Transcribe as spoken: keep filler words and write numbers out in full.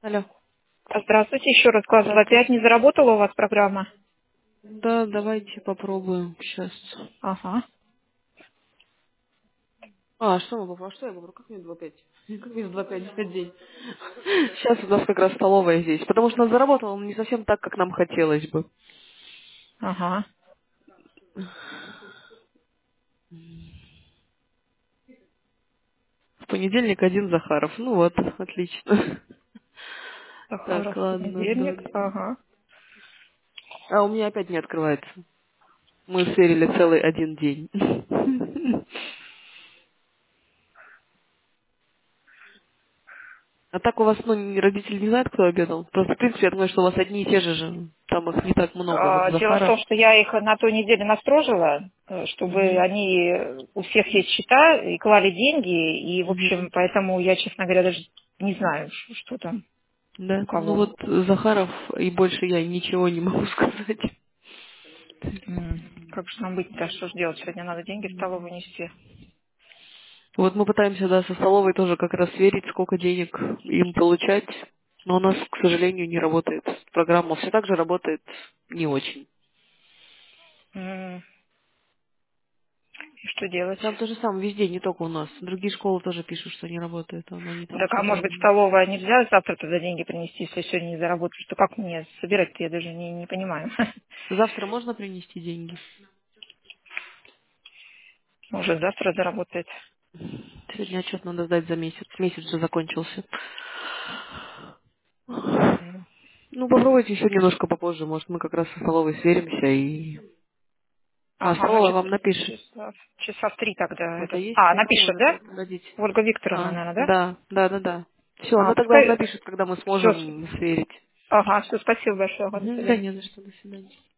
Алло. Здравствуйте, еще раз сказывала. Опять Здравствуйте. не заработала у вас программа? Да, давайте попробуем сейчас. Ага. А, что мы попробуем? Что я попробую? Как минус два пять? Как минус два пять в день? Сейчас у нас как раз столовая здесь. Потому что она заработала но не совсем так, как нам хотелось бы. Ага. В понедельник один Захаров. Ну вот, отлично. Так, Захаров, ладно. понедельник. Да. Ага. А у меня опять не открывается. Мы сверили целый один день. А так у вас, ну, не- родители не знают, кто обедал? Просто, в принципе, я думаю, что у вас одни и те же же. Там их не так много. Вот А, Дело в Захаров. том, что я их на той неделе настрожила, э, чтобы Мгм. они, э, у всех есть счета, и клали деньги, и, в Мгм. общем, поэтому я, честно говоря, даже не знаю, ш- что там у Да. Ну кого. вот Захаров, и больше я ничего не могу сказать. М, Как же нам быть-то? Что же делать? Сегодня надо деньги в столовую нести. Вот мы пытаемся, да, со столовой тоже как раз сверить, сколько денег им получать. Но у нас, к сожалению, не работает. Программа все так же работает не очень. М, И что делать? Там то же самое везде, не только у нас. Другие школы тоже пишут, что не работает. а Они там Так, а что-то... может быть, столовая нельзя завтра туда деньги принести, если я сегодня не заработаю? Что как мне собирать-то, я даже не, не понимаю. Завтра можно принести деньги? Может, завтра заработает. Сегодня отчет надо сдать за месяц. Месяц же закончился. Мгм. Ну, попробуйте еще немножко попозже. Может, мы как раз со столовой сверимся и... А, Ага, столовая значит, вам напишет. часа, часа в три тогда Это этот... есть А, напишет, столовая? да? Погодите. Ольга Викторовна, А, наверное, да? да, да, да, да. Все, А, она тогда вам пускай... напишет, когда мы Все, сможем сверить. ага, все, спасибо большое, ага, до Мгм, да свидания. не за что, до свидания.